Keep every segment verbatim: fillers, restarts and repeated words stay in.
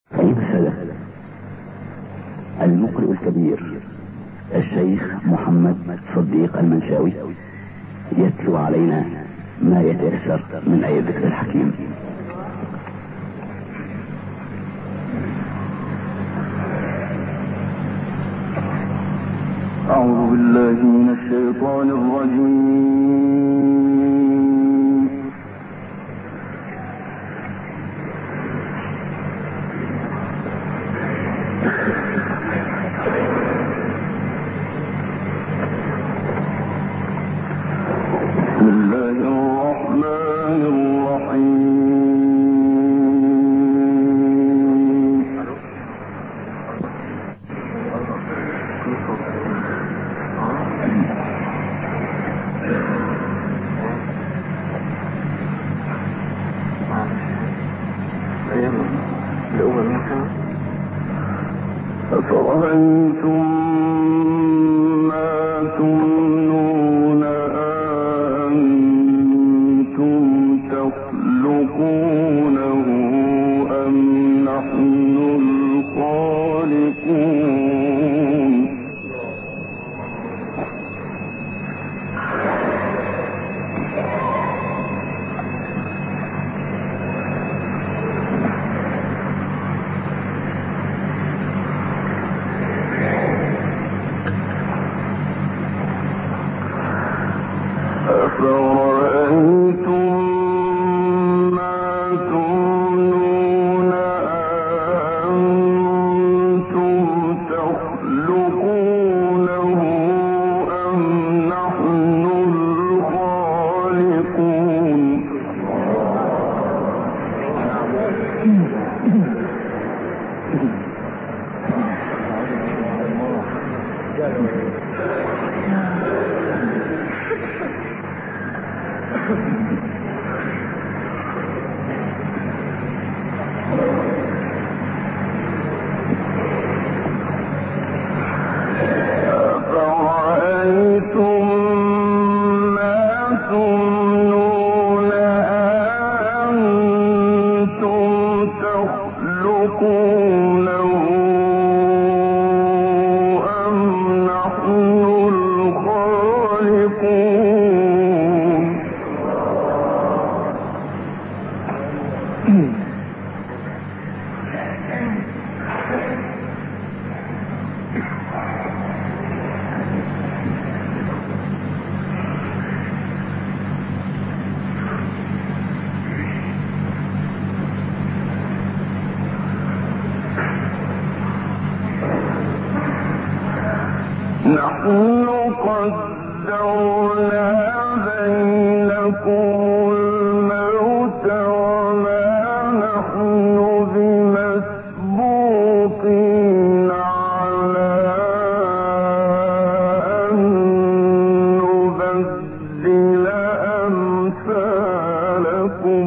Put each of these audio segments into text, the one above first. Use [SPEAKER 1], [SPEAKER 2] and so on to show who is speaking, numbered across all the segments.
[SPEAKER 1] أيها السادة، المقرئ الكبير الشيخ محمد صديق المنشاوي يتلو علينا ما يتيسر من آية الذكر الحكيم.
[SPEAKER 2] أعوذ بالله من الشيطان الرجيم. بسم الله الرحمن الرحيم. أفرأيتم ما تمنون أأنتم تخلقونه أم نحن الخالقون. أفرأيتم ما تمنون أأنتم تخلقونه أم نحن الخالقون. أفرأيتم ما تمنون أأنتم تخلقونه أم نحن الخالقون. نحن قدرنا بينكم الموت وما نحن بمسبوقين على أن نبدل أمثالكم.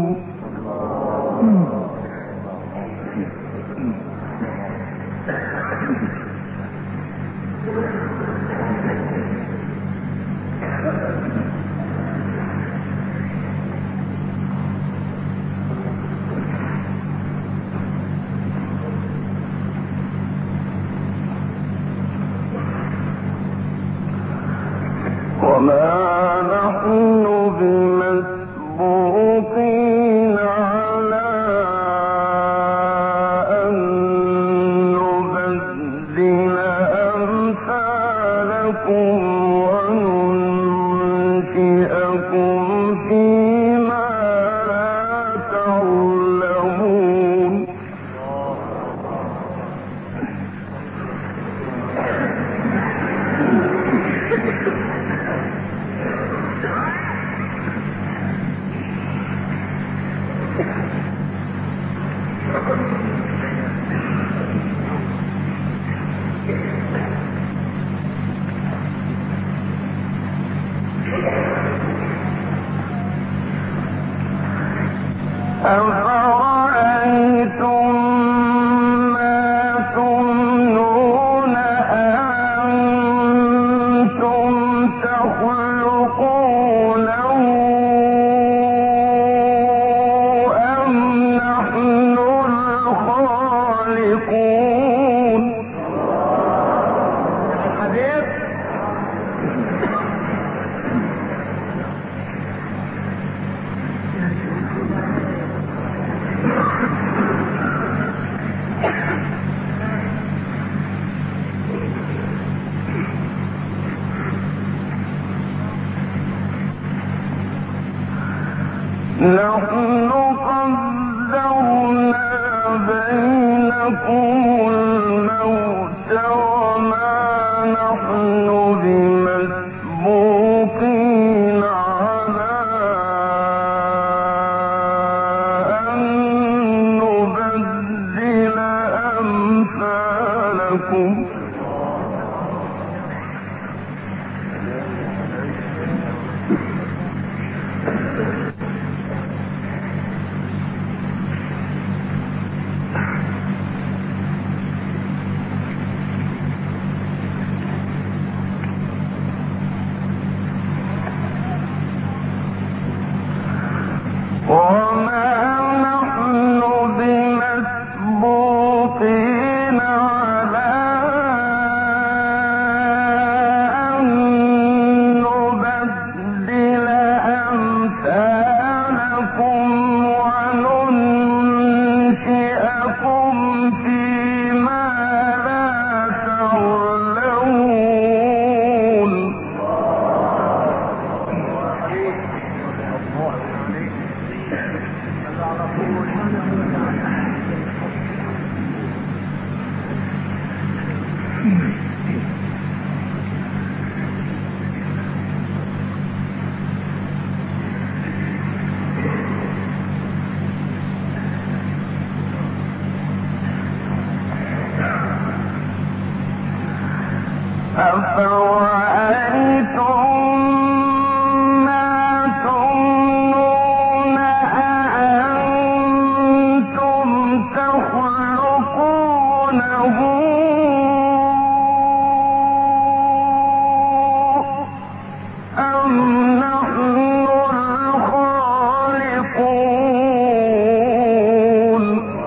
[SPEAKER 2] نحن قدرنا بينكم الموت وما نحن بمسبوقين على أن نبدل أمثالكم وما نحن بمسبوقين على أن نبدل أمثالكم وننشئكم فيما لا تعلمون أفرأيتم ما تمنون أأنتم تخلقونه أم نحن الخالقون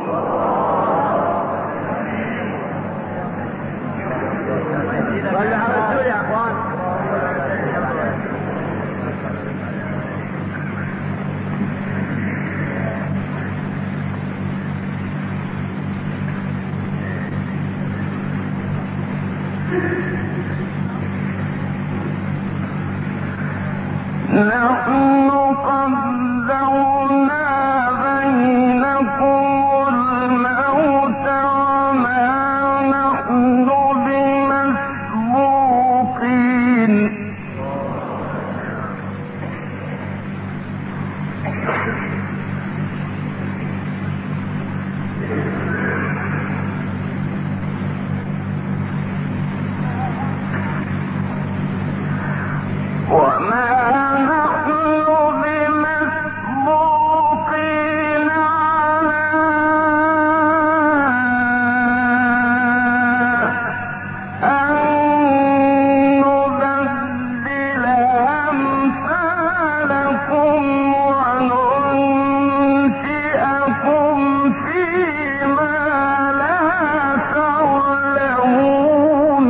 [SPEAKER 2] نحن قدرنا بينكم الموت وما نحن بمسبوقين وما نحن بمسبوقين على أن نبدل أمثالكم وننشئكم فيما لا تعلمون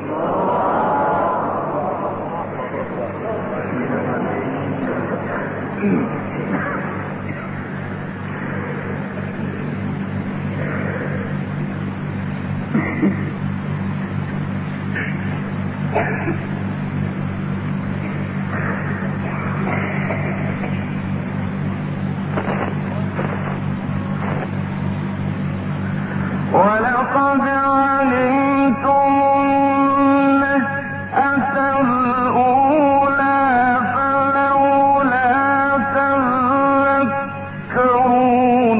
[SPEAKER 2] ولقد علمتم النشأة الأولى فلولا تذكرون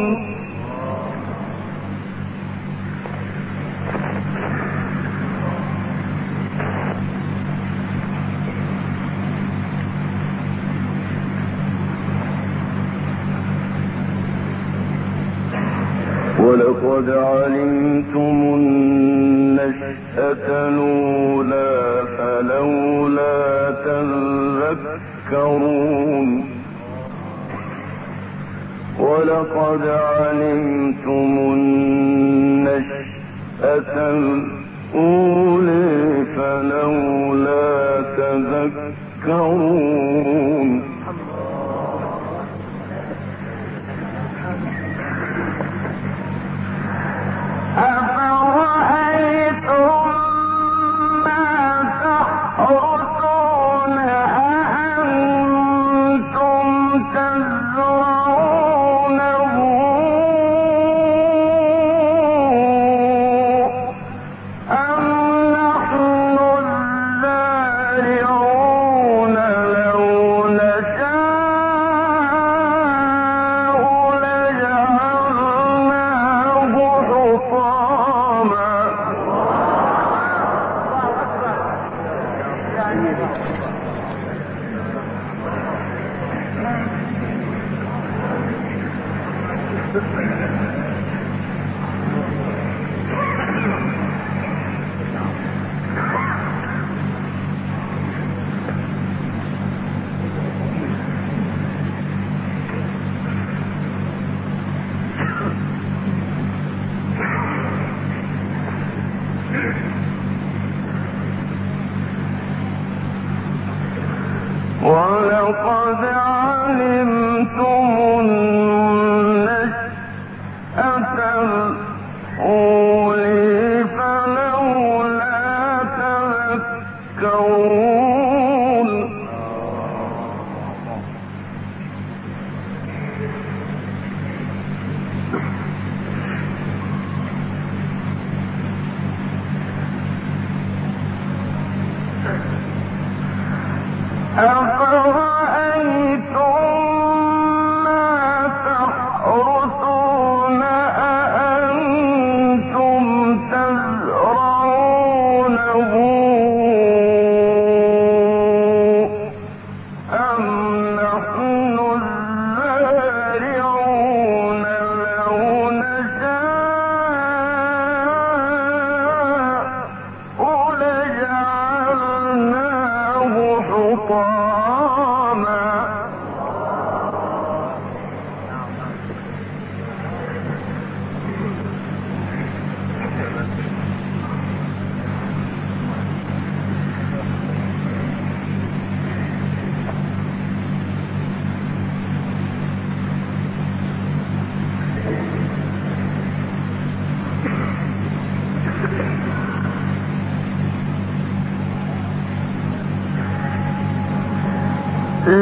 [SPEAKER 2] ولقد علمتم النشأة الأولى فلولا تذكرون ولقد علمتم النشأة الأولى فلولا تذكرون أفرأيتم ما تحرثون أأنتم تزرعون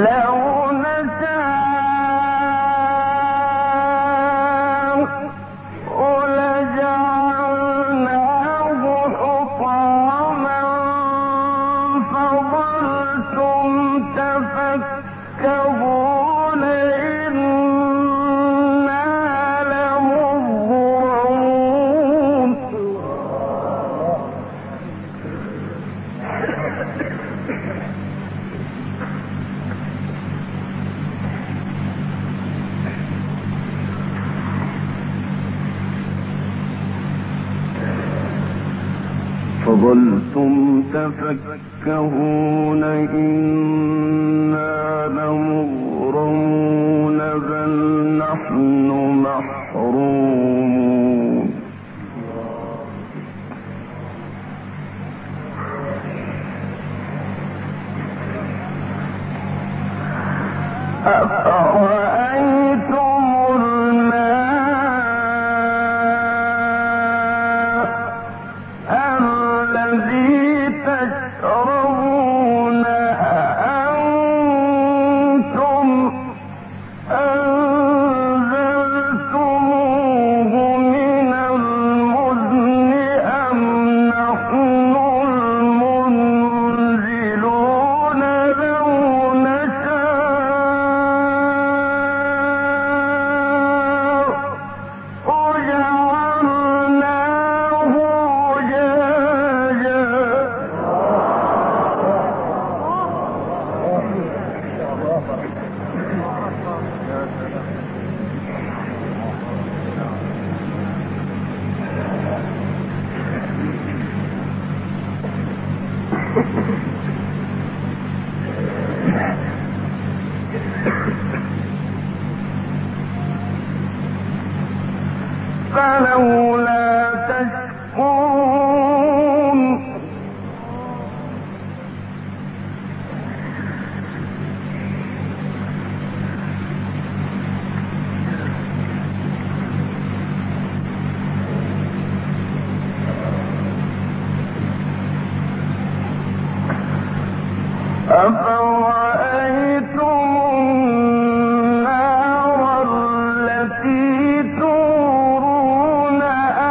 [SPEAKER 2] فظلتم تفكهون إنا لمغرمون بل نحن محرومون أفرأيتم فلولا تشكرون أفرأيتم النار التي تورون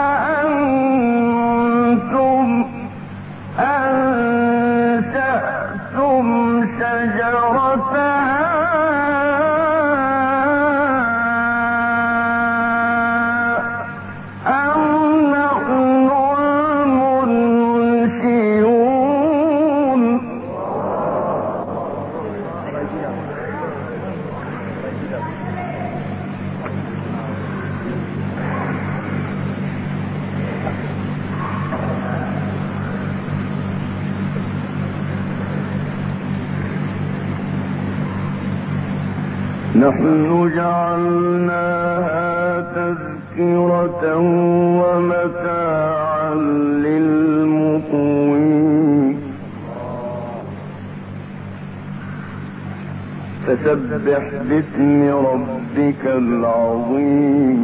[SPEAKER 2] أأنتم أنشأتم شجرتها أم نحن المنشئون نحن جعلناها تذكرة ومتاعا للمقوين فسبح باسم ربك العظيم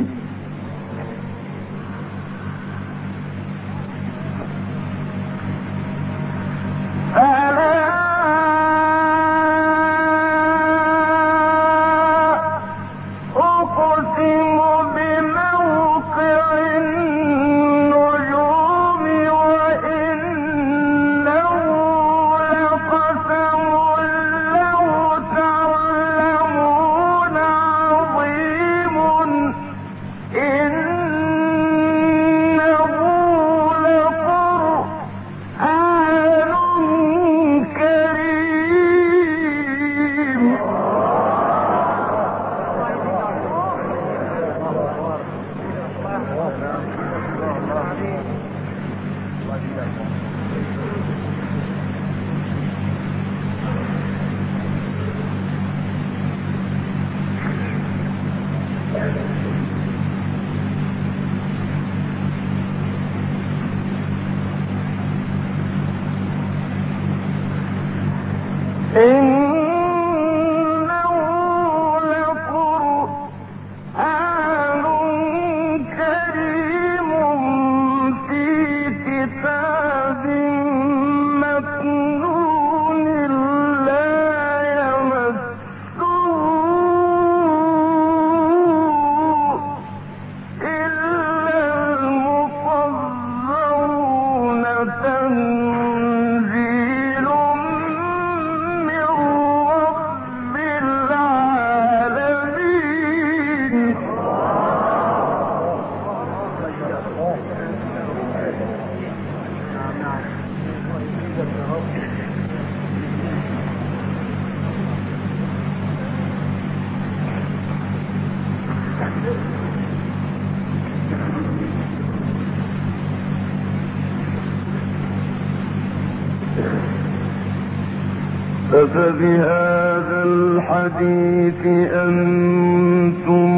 [SPEAKER 2] أفبهذا الحديث أنتم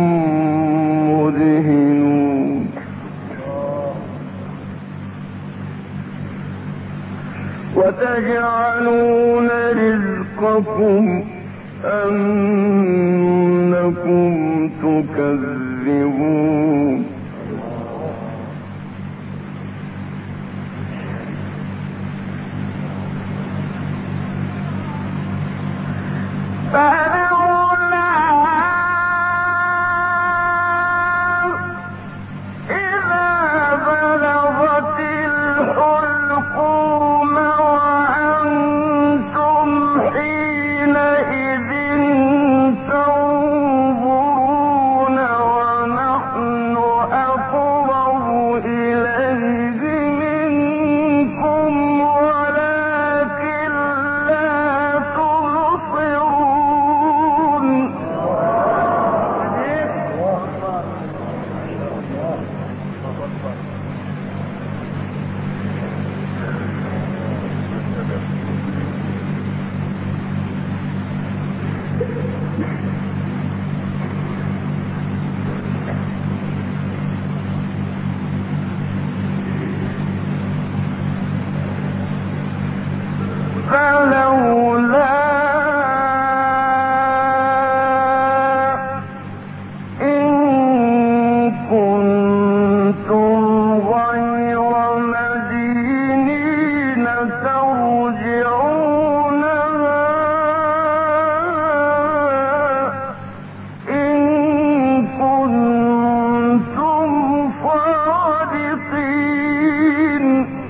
[SPEAKER 2] مدهنون وتجعلون رزقكم أنكم تكذبون فلولا إذا بلغت الحلقوم وأنتم حينئذ تنظرون ونحن أقرب إليه منكم ولكن لا تبصرون فلولا إن كنتم غير مدينين ترجعونها إن كنتم صادقين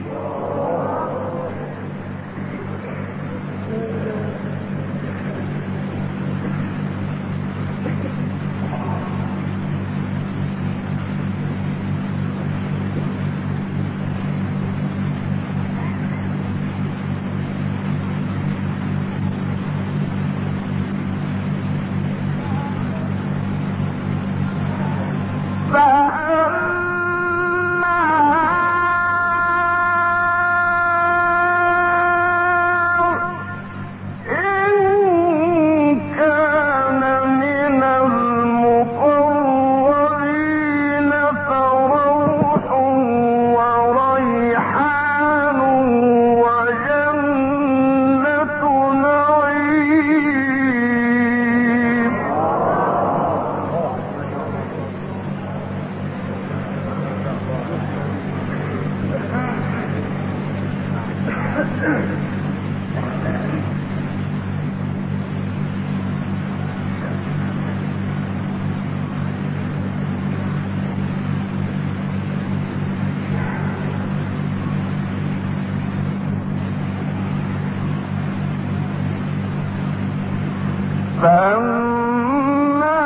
[SPEAKER 2] فأما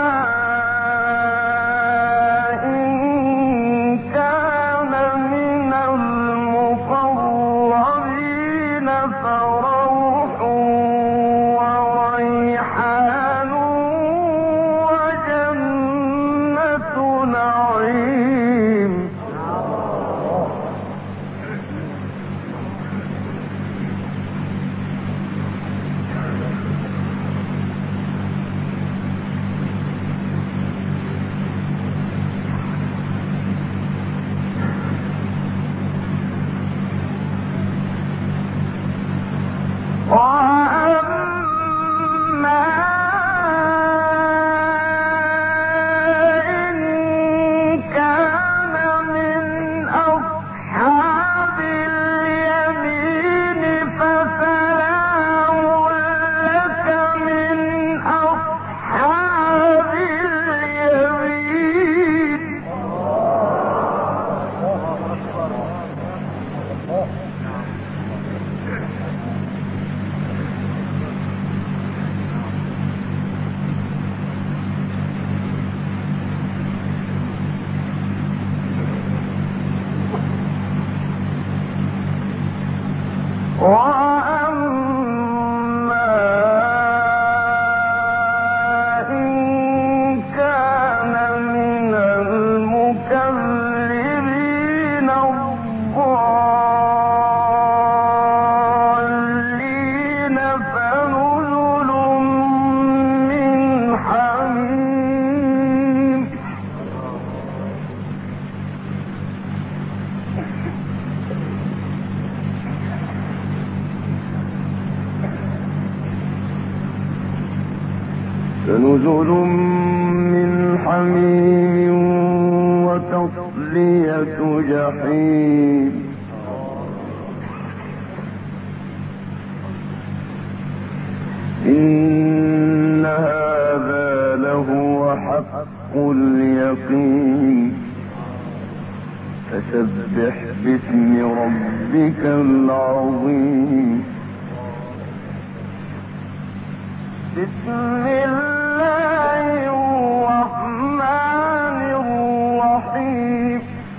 [SPEAKER 2] إن كان من المقربين فنزل من حميم وتصلية جحيم إن هذا لهو حق اليقين فسبح باسم ربك العظيم بسم الله الرحمن الرحيم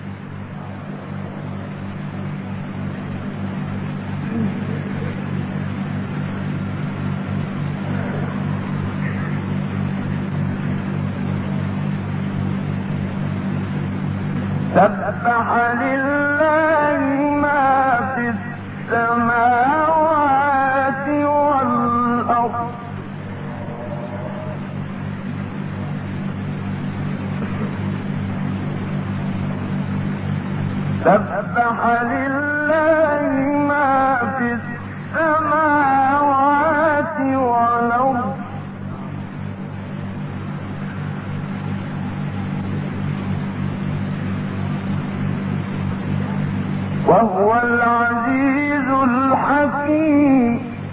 [SPEAKER 2] سبح لله ما في السماوات والأرض سبح لله ما في السماوات والأرض وهو العزيز الحكيم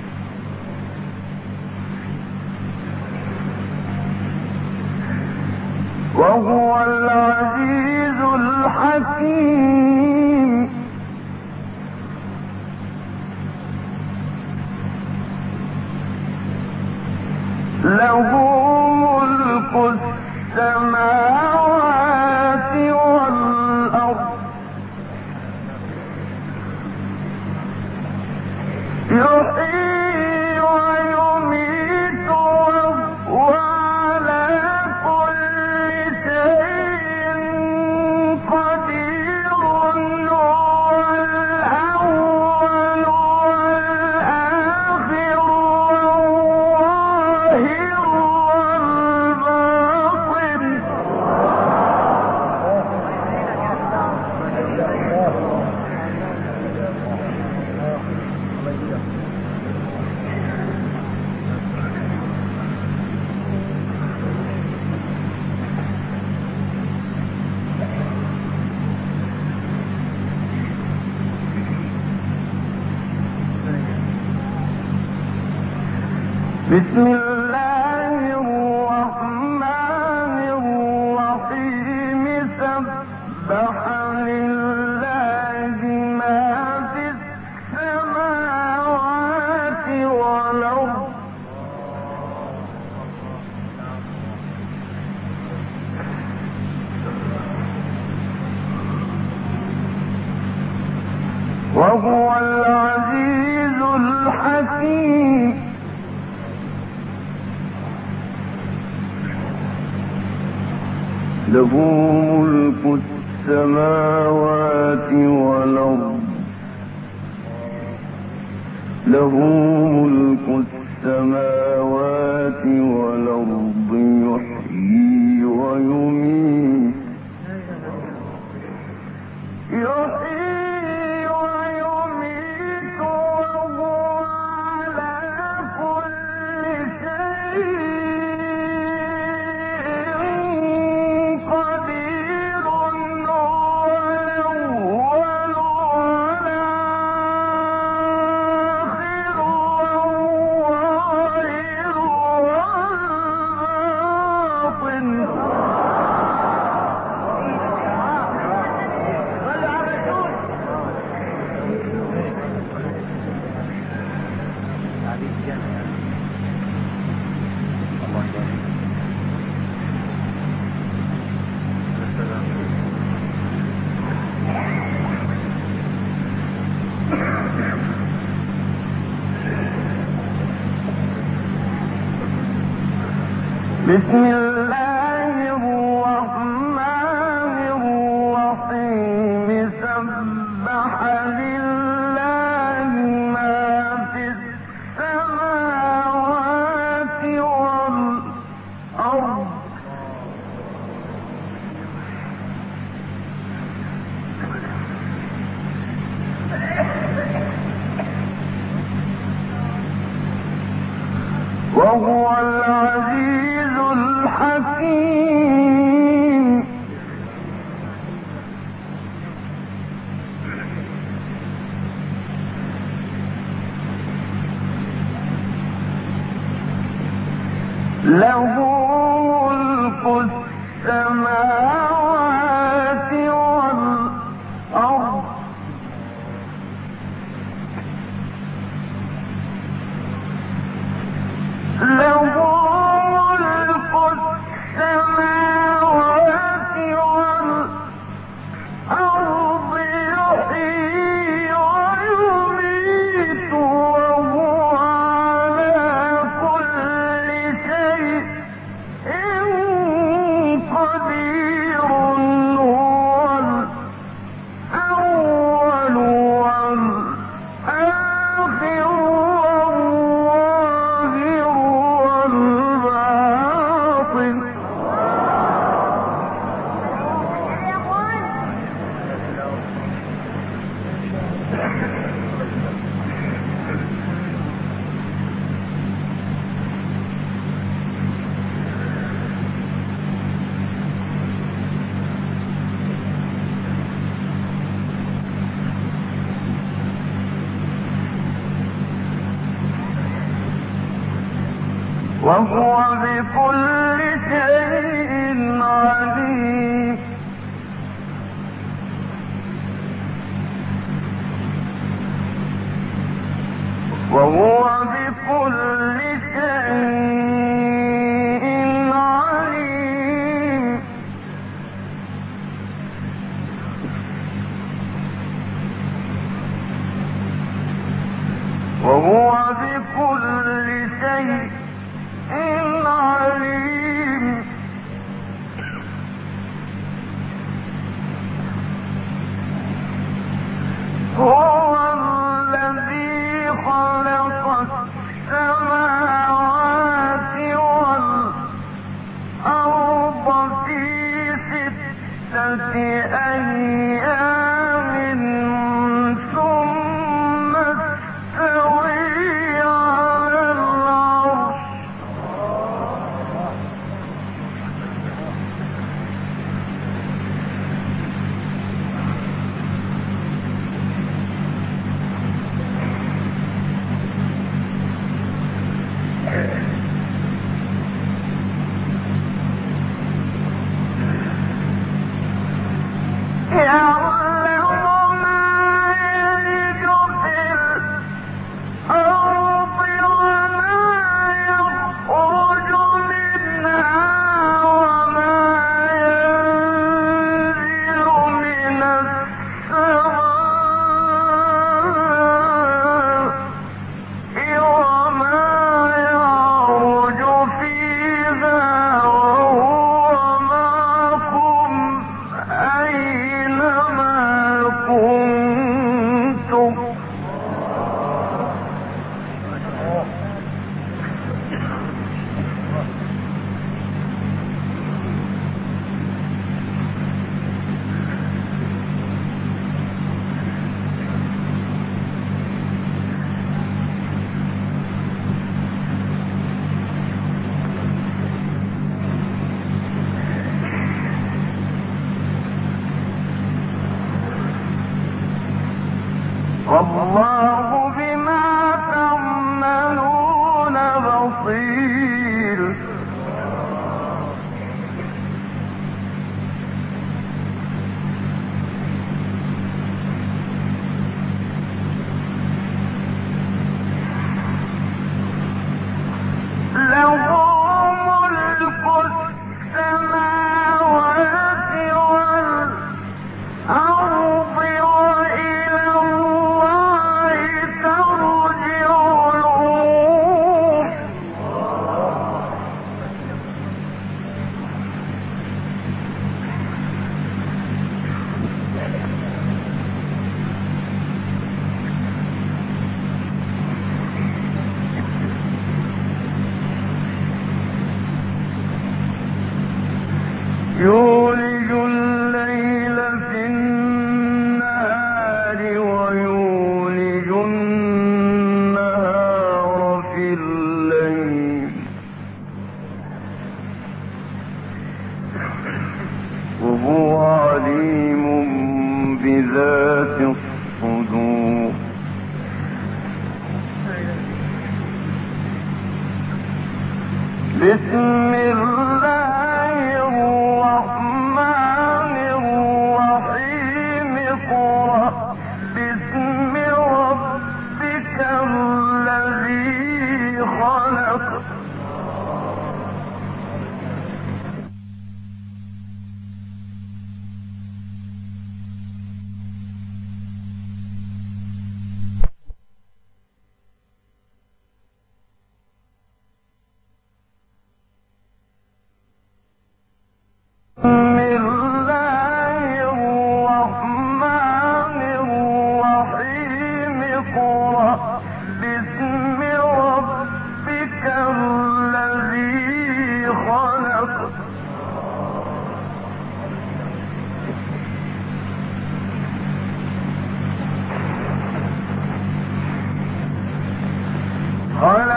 [SPEAKER 2] وهو العزيز الحكيم له ملك السماوات والأرض يحيي ويميت وهو على كل شيء قدير هو الأول والآخر والظاهر والباطن بسم الله الرحمن الرحيم سبح لله ما في السماوات والأرض وهو العزيز الحكيم له ملك السماوات والأرض له ملك السماوات والأرض يحيي ويميت يحيي ويميت وهو على كل شيء بسم الله الرحمن الرحيم سبح لله ما في السماوات والأرض وهو العزيز حكيم له ملك السماوات والأرض له ملك السماوات والأرض يحيي ويميت وهو على كل شيء قدير هو الأول والآخر والظاهر والباطن وهو بكل شيء عليم وهو بكل شيء عليم وهو بكل شيء عليم هو الذي خلق السماوات والأرض في ستة أيام ثم استوى على العرش والله بما تعملون بصير له ملك السماوات والأرض وإلى الله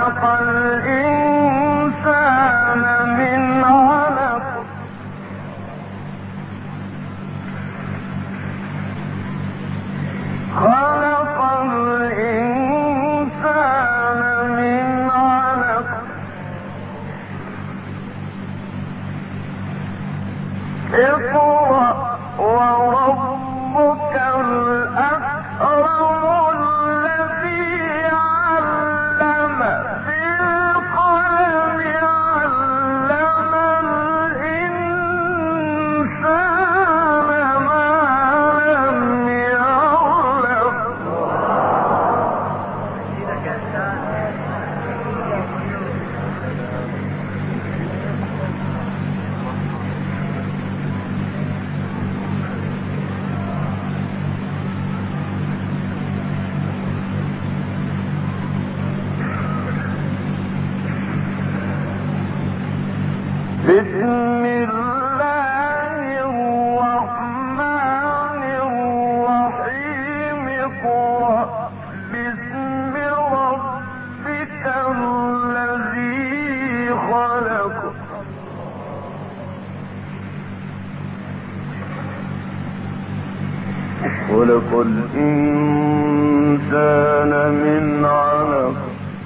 [SPEAKER 2] خلق الإنسان من علق خلق الإنسان من علق اقرأ وربك الأكرم الذي علم بالقلم علم الإنسان ما لم يعلم بسم الله الرحمن الرحيم اقرأ باسم ربك الذي خلق خلق الإنسان من علق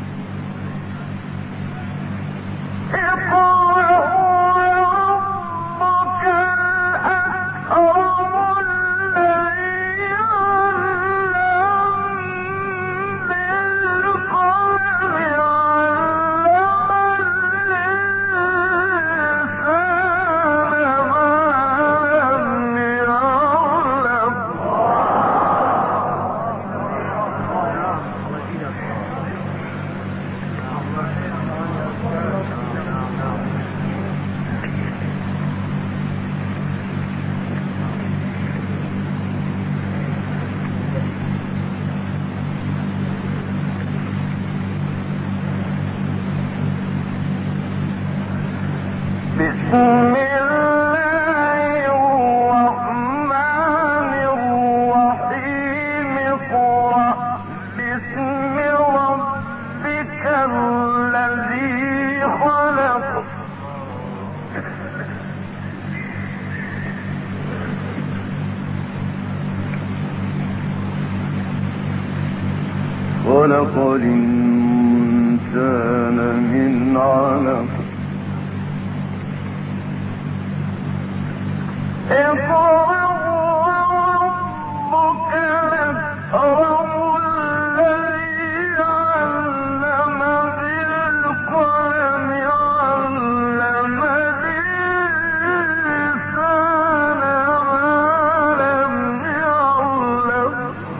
[SPEAKER 2] بسم الله الرحمن الرحيم اقرأ باسم ربك الذي خلق خلق الإنسان من علق اقرأ وربك الأكرم الذي علم بالقلم علم الإنسان ما لم يعلم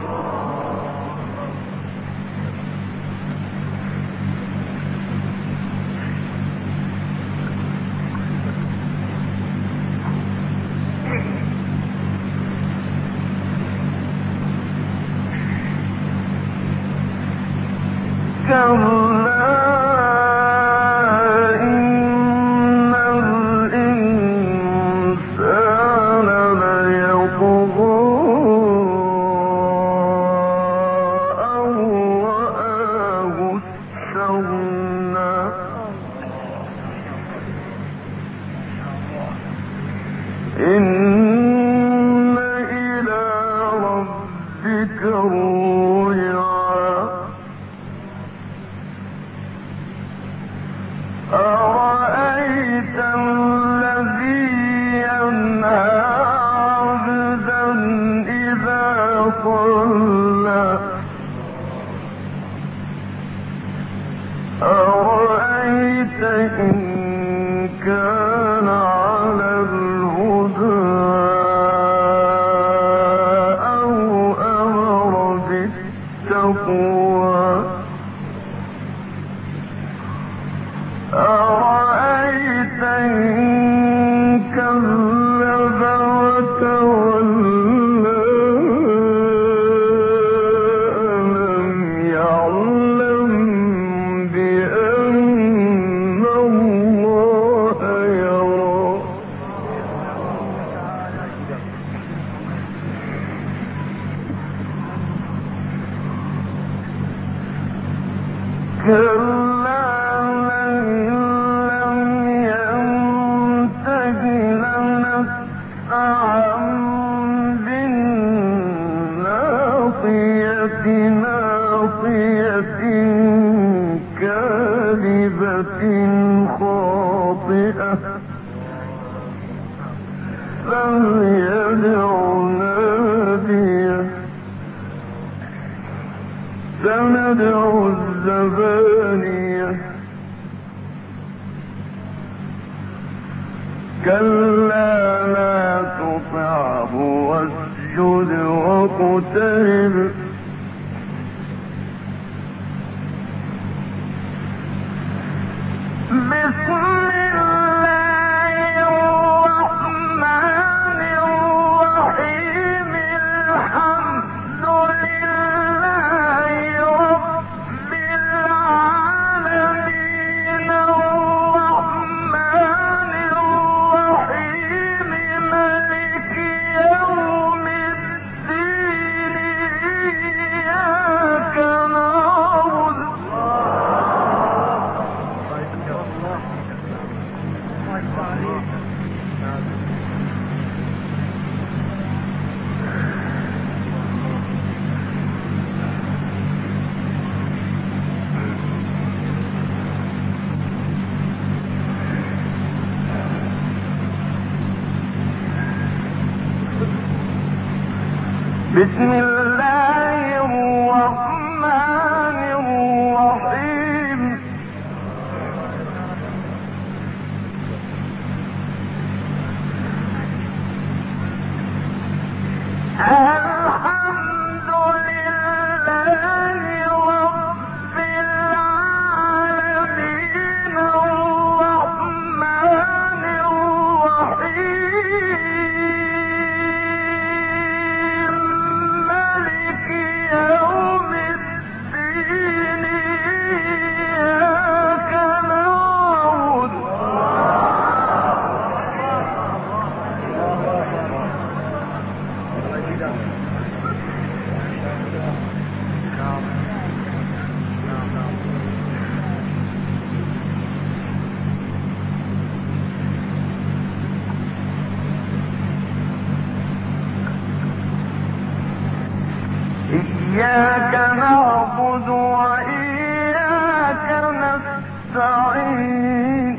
[SPEAKER 2] كلا إن الإنسان ليطغى أن رآه استغنى إن إلى ربك الرجعى أرأيت الذي ينهى عبدا إذا صلى أرأيت إن كان على الهدى أو أمر بالتقوى أرأيت إن كذب وتولى ألم يعلم بأن الله يرى كلا ناصية كاذبة خاطئة فليدع ناديه سندع الزبانية كلا لا تطعه واسجد واقترب بسم الله الرحمن الرحيم الحمد لله رب العالمين الرحمن الرحيم مالك يوم الدين إياك نعبد بسم الله الرحمن الرحيم الحمد لله رب العالمين الرحمن الرحيم مالك يوم الدين إياك نعبد إياك نعبد وإياك نستعين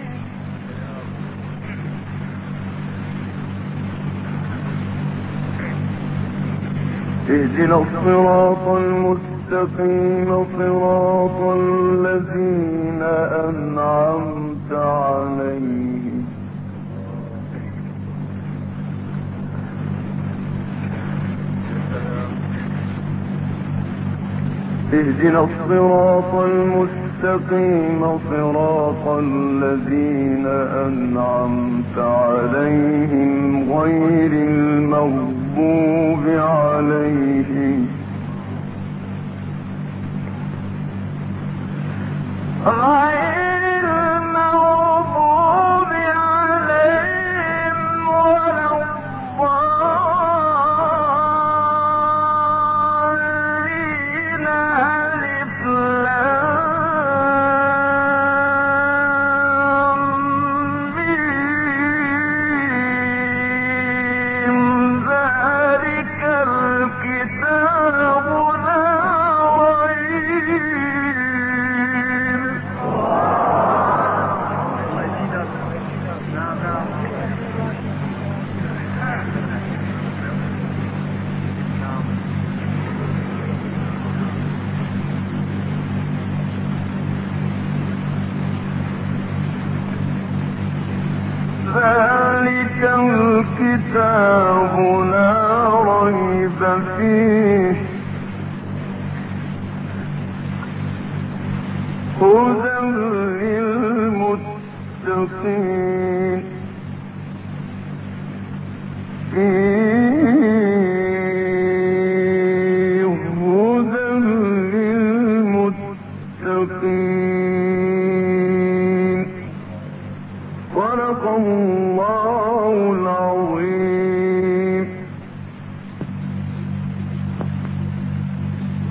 [SPEAKER 2] اهدنا الصراط المستقيم صراط الذين أنعمت عليهم اهدنا الصراط المستقيم صراط الذين أنعمت عليهم غير المغضوب عليهم غير المغضوب عليهم ولا الضالين ألف لام ميم ذلك الكتاب لا ريب ذلك الكتاب لا ريب فيه